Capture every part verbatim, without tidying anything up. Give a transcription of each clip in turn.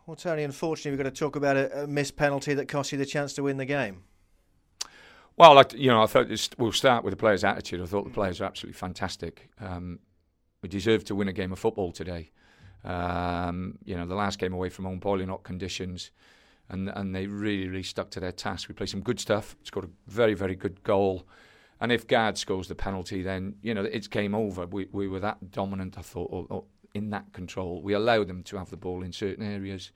Well, Tony, unfortunately, we've got to talk about a, a missed penalty that cost you the chance to win the game. Well, like, you know, I thought this, we'll start with the players' attitude. I thought the players were absolutely fantastic. Um, we deserved to win a game of football today. Um, you know, the last game away from home, boiling hot conditions, and and they really, really stuck to their task. We played some good stuff. Scored a very, very good goal. And if Gard scores the penalty, then, you know, it's game over. We we were that dominant, I thought, or, or in that control. We allowed them to have the ball in certain areas.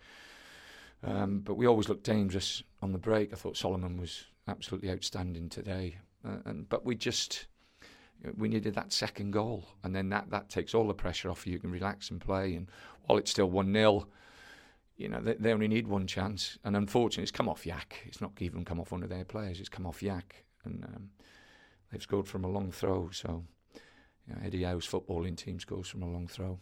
Um, but we always looked dangerous on the break. I thought Solomon was absolutely outstanding today. Uh, and But we just, we needed that second goal. And then that, that takes all the pressure off you. You can relax and play. And while it's still one nil, you know, they, they only need one chance. And unfortunately, it's come off Yak. It's not even come off one of their players. It's come off Yak. And um, they've scored from a long throw. So, you know, Eddie Howe's footballing team scores from a long throw.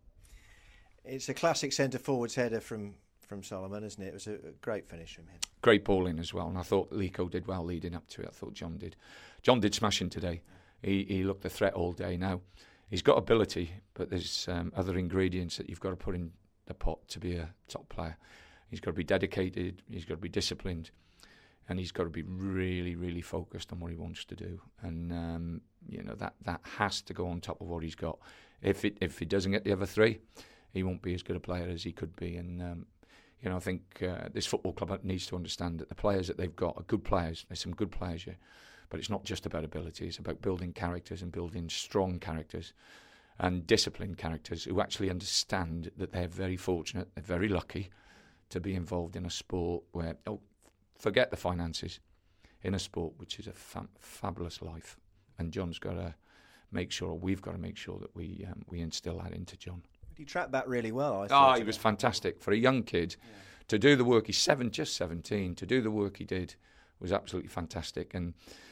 It's a classic centre-forwards header from... from Solomon, isn't it? It was a great finish from him. Great balling as well, and I thought Lico did well leading up to it. I thought John did. John did smashing today. He he looked the threat all day. Now, he's got ability, but there's um, other ingredients that you've got to put in the pot to be a top player. He's got to be dedicated, he's got to be disciplined, and he's got to be really, really focused on what he wants to do. And, um, you know, that, that has to go on top of what he's got. If it if he doesn't get the other three, he won't be as good a player as he could be. And, um, You know, I think uh, this football club needs to understand that the players that they've got are good players. There's some good players here. But it's not just about ability. It's about building characters and building strong characters and disciplined characters who actually understand that they're very fortunate, they're very lucky to be involved in a sport where, oh, forget the finances, in a sport which is a fa- fabulous life. And John's got to make sure, we've got to make sure that we um, we instill that into John. He tracked back really well, I thought. Oh, he was fantastic. For a young kid, yeah. to do the work, he's seven, just seventeen, to do the work he did was absolutely fantastic. And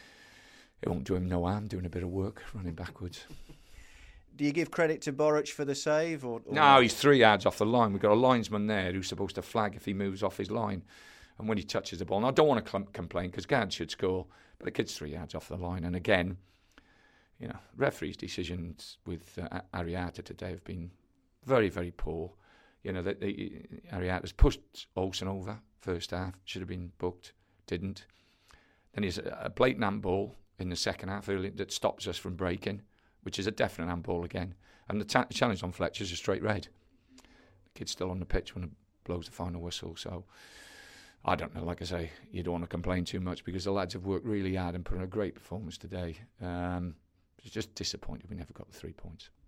it won't do him no harm doing a bit of work, running backwards. Do you give credit to Boruc for the save? Or, or no, he's three yards off the line. We've got a linesman there who's supposed to flag if he moves off his line. And when he touches the ball, and I don't want to cl- complain because Gard should score, but the kid's three yards off the line. And again, you know, referees' decisions with uh, Ariata today have been very, very poor. You know, that Ariata's pushed Olsen over first half, should have been booked, didn't. Then he's a, a blatant handball in the second half early that stops us from breaking, which is a definite handball again. And the ta- challenge on Fletcher's a straight red. The kid's still on the pitch when it blows the final whistle. So I don't know. Like I say, you don't want to complain too much because the lads have worked really hard and put in a great performance today. Um, it's just disappointed we never got the three points.